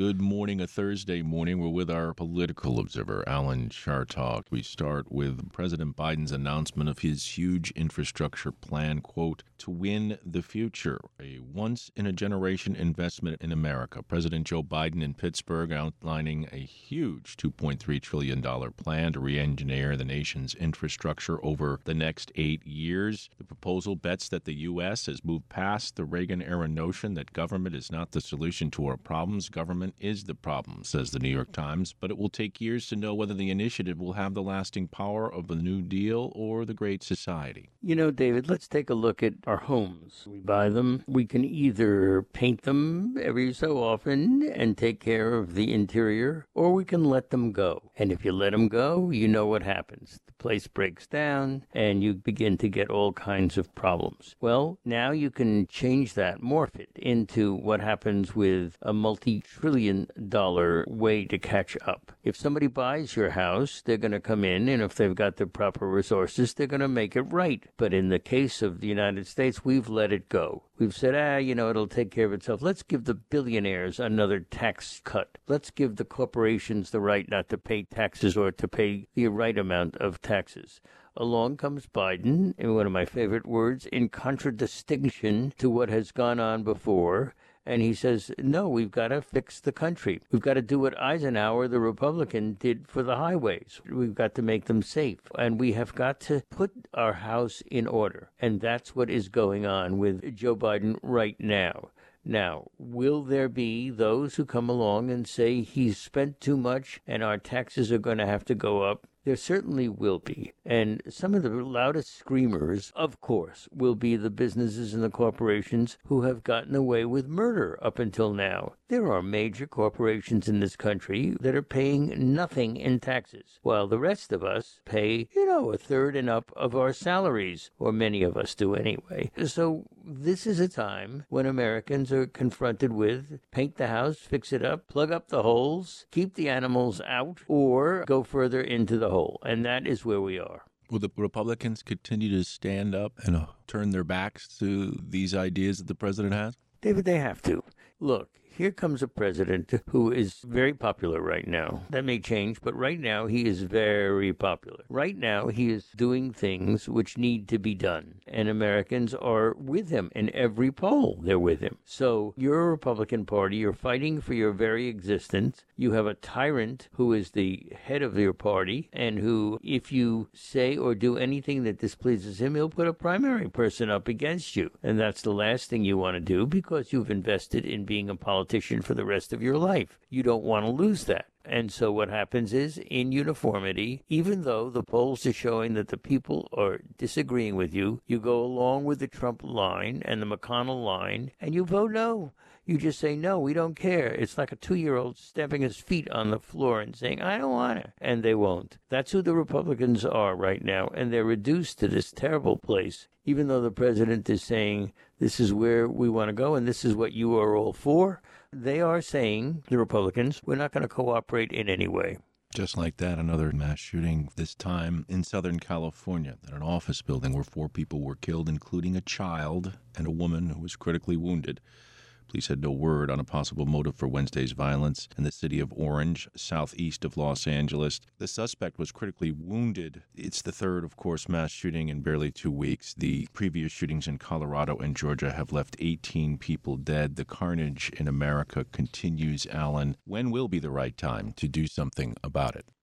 Good morning, a Thursday morning. We're with our political observer, Alan Chartock. We start with President Biden's announcement of his huge infrastructure plan, quote, to win the future, a once-in-a-generation investment in America. President Joe Biden in Pittsburgh outlining a huge $2.3 trillion plan to re-engineer the nation's infrastructure over the next 8 years. The proposal bets that the U.S. has moved past the Reagan-era notion that government is not the solution to our problems. Government is the problem, says the New York Times, but it will take years to know whether the initiative will have the lasting power of the New Deal or the Great Society. You know, David, let's take a look at our homes. We buy them. We can either paint them every so often and take care of the interior, or we can let them go. And if you let them go, you know what happens. The place breaks down and you begin to get all kinds of problems. Well, now you can change that, morph it into what happens with a multi-trillion dollar way to catch up. If somebody buys your house, they're going to come in, and if they've got the proper resources, they're going to make it right. But in the case of the United States, we've let it go. We've said, it'll take care of itself. Let's give the billionaires another tax cut. Let's give the corporations the right not to pay taxes or to pay the right amount of taxes. Along comes Biden, in one of my favorite words, in contradistinction to what has gone on before. And he says, no, we've got to fix the country. We've got to do what Eisenhower, the Republican, did for the highways. We've got to make them safe. And we have got to put our house in order. And that's what is going on with Joe Biden right now. Now, will there be those who come along and say he's spent too much and our taxes are going to have to go up? There certainly will be. And some of the loudest screamers, of course, will be the businesses and the corporations who have gotten away with murder up until now. There are major corporations in this country that are paying nothing in taxes, while the rest of us pay, a third and up of our salaries, or many of us do anyway. So this is a time when Americans are confronted with paint the house, fix it up, plug up the holes, keep the animals out, or go further into the hole. And that is where we are. Will the Republicans continue to stand up and turn their backs to these ideas that the president has? David, they have to. Look, here comes a president who is very popular right now. That may change, but right now he is very popular. Right now he is doing things which need to be done, and Americans are with him. In every poll, they're with him. So you're a Republican Party. You're fighting for your very existence. You have a tyrant who is the head of your party, and who, if you say or do anything that displeases him, he'll put a primary person up against you. And that's the last thing you want to do, because you've invested in being a politician for the rest of your life. You don't want to lose that. And so what happens is, in uniformity, even though the polls are showing that the people are disagreeing with you, you go along with the Trump line and the McConnell line, and you vote no. You just say, no, we don't care. It's like a 2-year-old stamping his feet on the floor and saying, I don't want it. And they won't. That's who the Republicans are right now. And they're reduced to this terrible place, even though the president is saying, this is where we want to go and this is what you are all for. They are saying, the Republicans, we're not going to cooperate in any way. Just like that, another mass shooting, this time in Southern California, at an office building where 4 people were killed, including a child and a woman who was critically wounded. Police had no word on a possible motive for Wednesday's violence in the city of Orange, southeast of Los Angeles. The suspect was critically wounded. It's the third, of course, mass shooting in barely 2 weeks. The previous shootings in Colorado and Georgia have left 18 people dead. The carnage in America continues, Alan. When will be the right time to do something about it?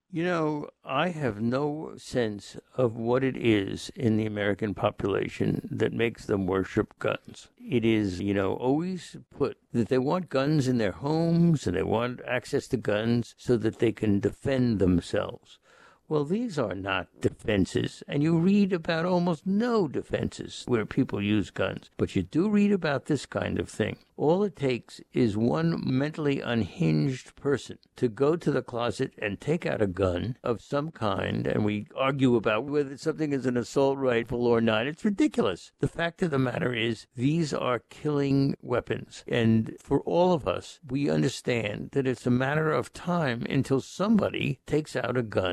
I have no sense of what it is in the American population that makes them worship guns. It is, always put that they want guns in their homes and they want access to guns so that they can defend themselves. Well, these are not defenses, and you read about almost no defenses where people use guns, but you do read about this kind of thing. All it takes is one mentally unhinged person to go to the closet and take out a gun of some kind, and we argue about whether something is an assault rifle or not. It's ridiculous. The fact of the matter is, these are killing weapons. And for all of us, we understand that it's a matter of time until somebody takes out a gun and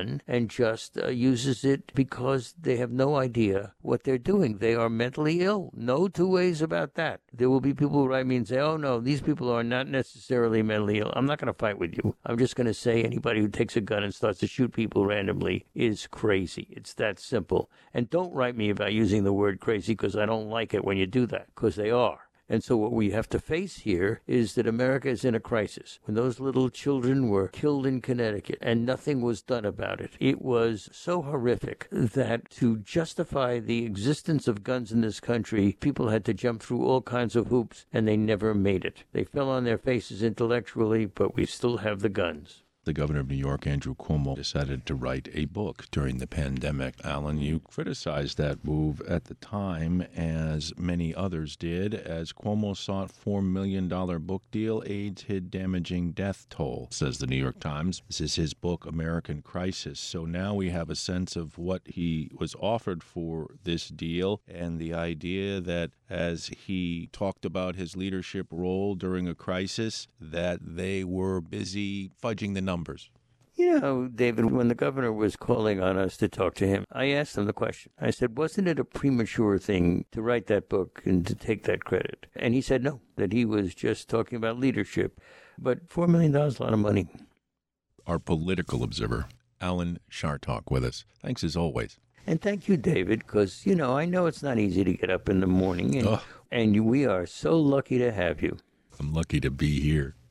and just uses it because they have no idea what they're doing. They are mentally ill. No two ways about that. There will be people who write me and say, oh, no, these people are not necessarily mentally ill. I'm not going to fight with you. I'm just going to say anybody who takes a gun and starts to shoot people randomly is crazy. It's that simple. And don't write me about using the word crazy because I don't like it when you do that, because they are. And so what we have to face here is that America is in a crisis. When those little children were killed in Connecticut and nothing was done about it, it was so horrific that to justify the existence of guns in this country, people had to jump through all kinds of hoops, and they never made it. They fell on their faces intellectually, but we still have the guns. The governor of New York, Andrew Cuomo, decided to write a book during the pandemic. Alan, you criticized that move at the time, as many others did, as Cuomo sought $4 million book deal. AIDS hid damaging death toll, says the New York Times. This is his book, American Crisis. So now we have a sense of what he was offered for this deal, and the idea that as he talked about his leadership role during a crisis, that they were busy fudging the numbers. You know, David, when the governor was calling on us to talk to him, I asked him the question. I said, wasn't it a premature thing to write that book and to take that credit? And he said no, that he was just talking about leadership. But $4 million is a lot of money. Our political observer, Alan Chartock, with us. Thanks as always. And thank you, David, because, you know, I know it's not easy to get up in the morning, and we are so lucky to have you. I'm lucky to be here.